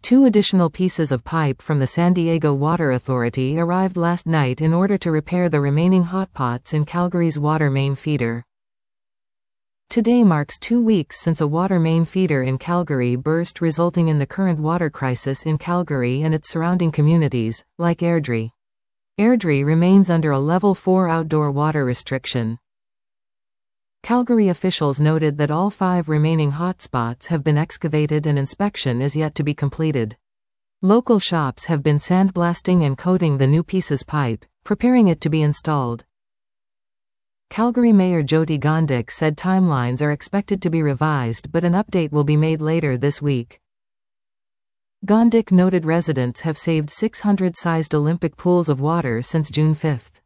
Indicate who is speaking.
Speaker 1: 2 additional pieces of pipe from the San Diego Water Authority arrived last night in order to repair the remaining hotpots in Calgary's water main feeder. Today marks 2 weeks since a water main feeder in Calgary burst, resulting in the current water crisis in Calgary and its surrounding communities, like Airdrie. Airdrie remains under a Level 4 outdoor water restriction. Calgary officials noted that all 5 remaining hotspots have been excavated and inspection is yet to be completed. Local shops have been sandblasting and coating the new pieces pipe, preparing it to be installed. Calgary Mayor Jyoti Gondek said timelines are expected to be revised, but an update will be made later this week. Gondek noted residents have saved 600-sized Olympic pools of water since June 5.